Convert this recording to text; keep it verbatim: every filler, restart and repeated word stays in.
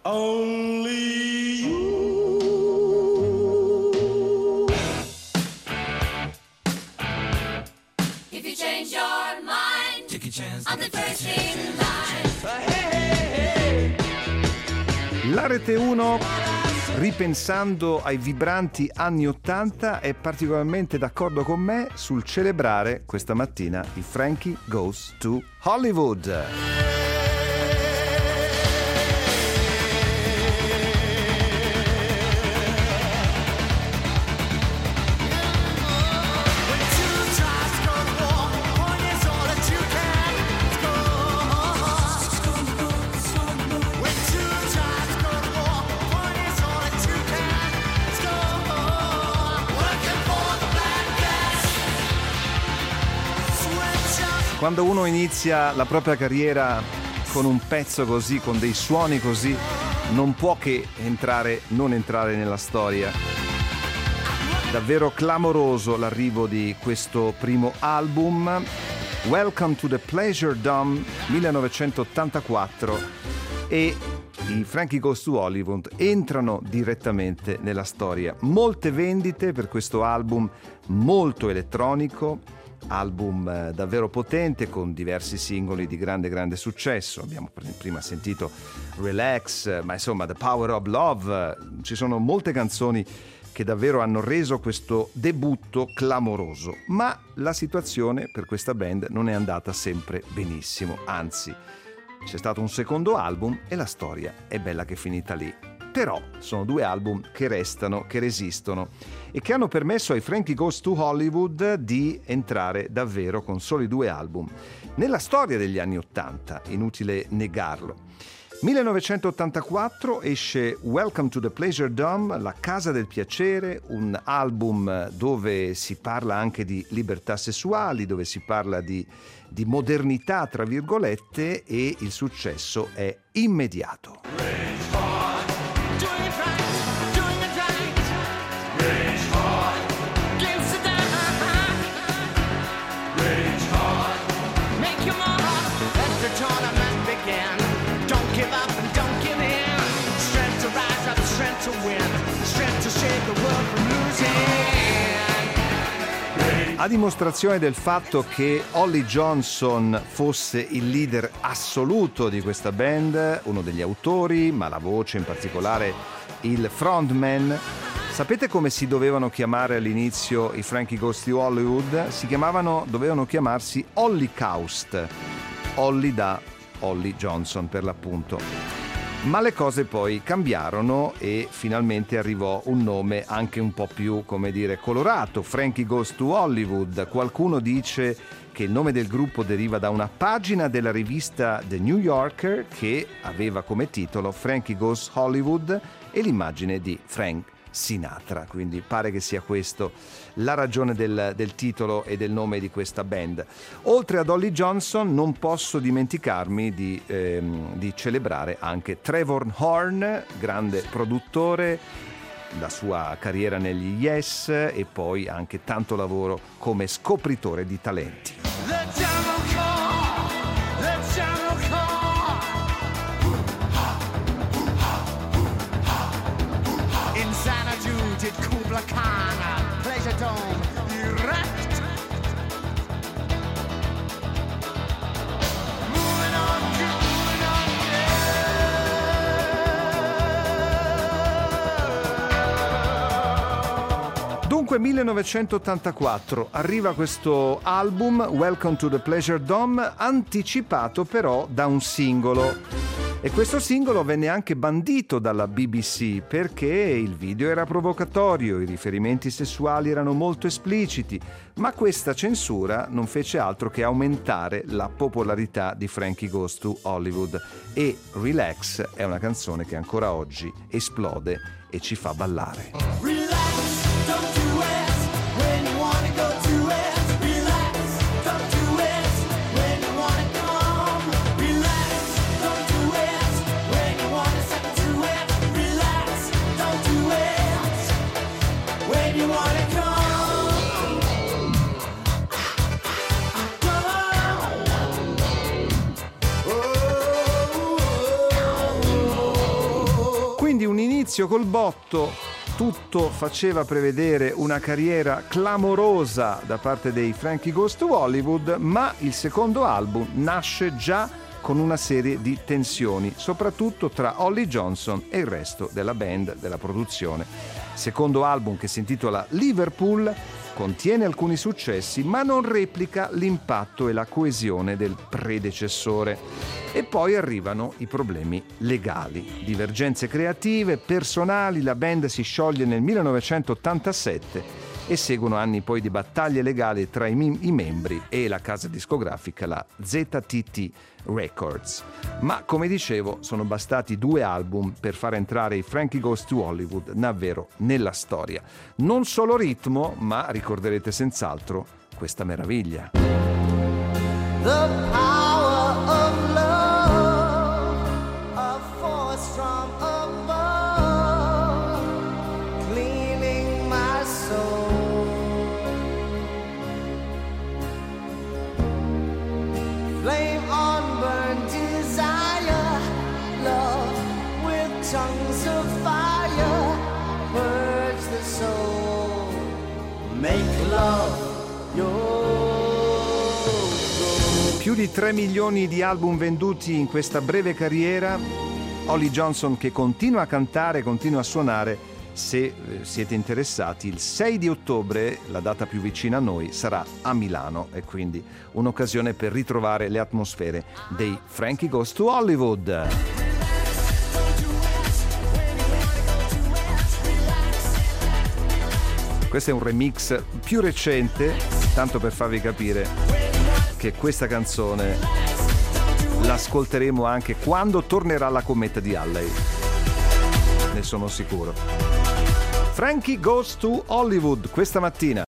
Only you. If you change your mind, take a chance on the first in line. Hey, hey, hey. La Rete uno, ripensando ai vibranti anni ottanta, è particolarmente d'accordo con me sul celebrare questa mattina i Frankie Goes to Hollywood. Quando uno inizia la propria carriera con un pezzo così, con dei suoni così, non può che entrare, non entrare nella storia. Davvero clamoroso l'arrivo di questo primo album, Welcome to the Pleasure Dome millenovecentottantaquattro, e i Frankie Goes to Hollywood entrano direttamente nella storia. Molte vendite per questo album, molto elettronico, album davvero potente con diversi singoli di grande grande successo. Abbiamo prima sentito Relax, ma insomma The Power of Love, ci sono molte canzoni che davvero hanno reso questo debutto clamoroso. Ma la situazione per questa band non è andata sempre benissimo, anzi c'è stato un secondo album e la storia è bella che è finita lì. Però sono due album che restano, che resistono e che hanno permesso ai Frankie Goes to Hollywood di entrare davvero con soli due album nella storia degli anni ottanta, inutile negarlo. millenovecentottantaquattro esce Welcome to the Pleasure Dome, La Casa del Piacere, un album dove si parla anche di libertà sessuali, dove si parla di, di modernità tra virgolette, e il successo è immediato. A dimostrazione del fatto che Ollie Johnson fosse il leader assoluto di questa band, uno degli autori, ma la voce, in particolare il frontman, sapete come si dovevano chiamare all'inizio i Frankie Goes to Hollywood? Si chiamavano, dovevano chiamarsi Hollycaust, Ollie da Ollie Johnson per l'appunto. Ma le cose poi cambiarono e finalmente arrivò un nome anche un po' più, come dire, colorato, Frankie Goes to Hollywood. Qualcuno dice che il nome del gruppo deriva da una pagina della rivista The New Yorker che aveva come titolo Frankie Goes Hollywood e l'immagine di Frank Sinatra, quindi pare che sia questo la ragione del, del titolo e del nome di questa band. Oltre ad Ollie Johnson non posso dimenticarmi di, ehm, di celebrare anche Trevor Horn, grande produttore, la sua carriera negli Yes e poi anche tanto lavoro come scopritore di talenti. Kubla Khan, Pleasure Dome, erect. Moving on, moving on, yeah. Dunque millenovecentottantaquattro arriva questo album Welcome to the Pleasure Dome, anticipato però da un singolo. E questo singolo venne anche bandito dalla B B C perché il video era provocatorio, i riferimenti sessuali erano molto espliciti, ma questa censura non fece altro che aumentare la popolarità di Frankie Goes to Hollywood e Relax è una canzone che ancora oggi esplode e ci fa ballare. Relax, don't do it when you wanna go to it. Oh, Quindi un inizio col botto, tutto faceva prevedere una carriera clamorosa da parte dei Frankie Goes to Hollywood, ma il secondo album nasce già con una serie di tensioni, soprattutto tra Holly Johnson e il resto della band, della produzione. Secondo album che si intitola Liverpool, contiene alcuni successi, ma non replica l'impatto e la coesione del predecessore. E poi arrivano i problemi legali, divergenze creative, personali. La band si scioglie nel millenovecentottantasette e seguono anni poi di battaglie legali tra i, mim- i membri e la casa discografica, la Z T T Records. Ma come dicevo, sono bastati due album per far entrare i Frankie Goes to Hollywood davvero nella storia. Non solo ritmo, ma ricorderete senz'altro questa meraviglia. The power of love, a force from above, cleaning my soul. Flame on burn desire, love with tongues of fire, purge the soul, make love your. Più di tre milioni di album venduti in questa breve carriera. Holly Johnson che continua a cantare, continua a suonare. Se eh, siete interessati, il sei di ottobre, la data più vicina a noi, sarà a Milano, e quindi un'occasione per ritrovare le atmosfere dei Frankie Goes to Hollywood. Questo è un remix più recente, tanto per farvi capire che questa canzone l'ascolteremo anche quando tornerà la cometa di Halley, ne sono sicuro. Frankie Goes to Hollywood questa mattina.